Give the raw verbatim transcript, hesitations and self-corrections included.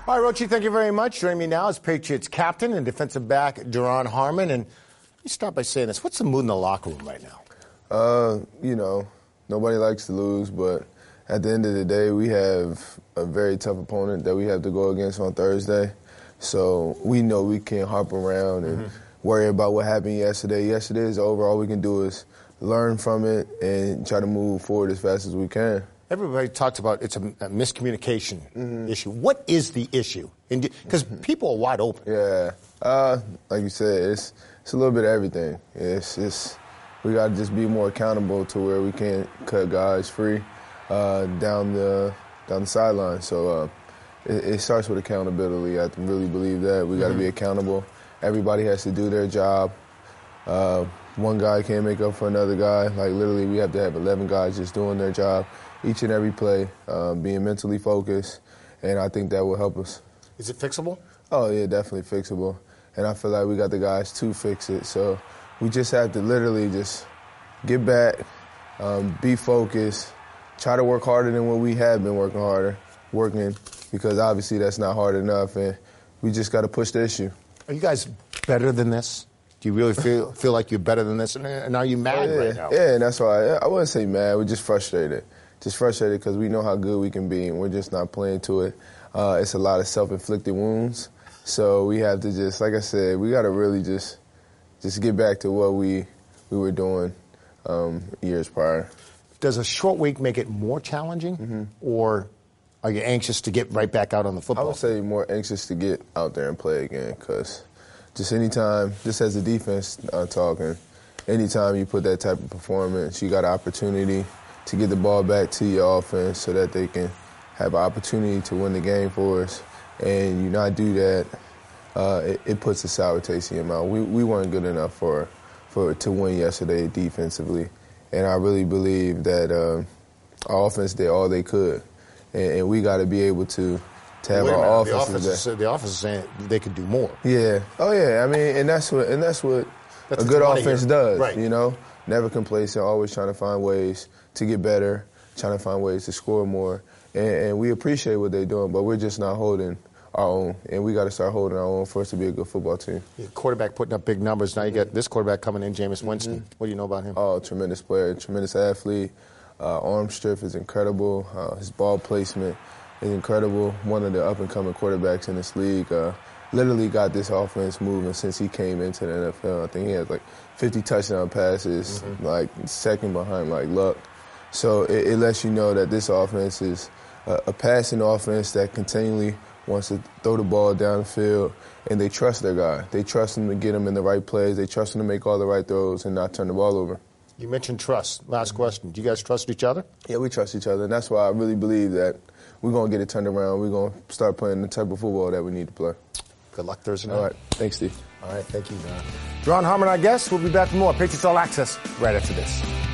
All right, Rochi, thank you very much. Joining me now is Patriots captain and defensive back Duron Harmon. And let me start by saying this. What's the mood in the locker room right now? Uh, you know, nobody likes to lose, but at the end of the day, we have a very tough opponent that we have to go against on Thursday. So we know we can't hop around and mm-hmm. worry about what happened yesterday. Yesterday is over. All we can do is learn from it and try to move forward as fast as we can. Everybody talks about it's a, a miscommunication mm-hmm. issue. What is the issue? Because mm-hmm. people are wide open. Yeah. Uh, like you said, it's it's a little bit of everything. It's it's we got to just be more accountable to where we can't cut guys free uh, down the down the sideline. So uh, it, it starts with accountability. I really believe that we got to mm-hmm. be accountable. Everybody has to do their job. Uh, one guy can't make up for another guy. Like literally, we have to have eleven guys just doing their job each and every play, um, being mentally focused, and I think that will help us. Is it fixable? Oh, yeah, definitely fixable. And I feel like we got the guys to fix it. So we just have to literally just get back, um, be focused, try to work harder than what we have been working harder, working, because obviously that's not hard enough, and we just got to push the issue. Are you guys better than this? Do you really feel feel like you're better than this? And are you mad oh, yeah. right now? Yeah, and that's why I, I wouldn't say mad. We're just frustrated. Just frustrated because we know how good we can be, and we're just not playing to it. Uh, it's a lot of self-inflicted wounds, so we have to just, like I said, we got to really just just get back to what we we were doing um, years prior. Does a short week make it more challenging, mm-hmm. or are you anxious to get right back out on the football? I would say more anxious to get out there and play again, because just anytime, just as a defense uh, talking, anytime you put that type of performance, you got an opportunity to get the ball back to your offense so that they can have an opportunity to win the game for us. And you not do that, uh, it, it puts a sour taste in your mouth. We we weren't good enough for for to win yesterday defensively, and I really believe that uh, our offense did all they could, and, and we got to be able to to have Wait our the offense. Offense is, the offense is saying they could do more. Yeah. Oh yeah. I mean, and that's what and that's what that's a good offense does. Right. You know, never complacent, always trying to find ways to get better, trying to find ways to score more. And, and we appreciate what they're doing, but we're just not holding our own. And we got to start holding our own for us to be a good football team. Your quarterback putting up big numbers. Now you got this quarterback coming in, Jameis Winston. Mm-hmm. What do you know about him? Oh, tremendous player, tremendous athlete. Uh, arm strength is incredible. Uh, his ball placement is incredible. One of the up-and-coming quarterbacks in this league. Uh, literally got this offense moving since he came into the N F L. I think he has like fifty touchdown passes, mm-hmm. like second behind like Luck. So it, it lets you know that this offense is a, a passing offense that continually wants to throw the ball down the field, and they trust their guy. They trust him to get him in the right plays. They trust him to make all the right throws and not turn the ball over. You mentioned trust. Last question. Do you guys trust each other? Yeah, we trust each other, and that's why I really believe that we're going to get it turned around. We're going to start playing the type of football that we need to play. Good luck Thursday night. All right. Thanks, Steve. All right. Thank you, Duron. Duron Harmon, our guest. We'll be back with more Patriots All Access right after this.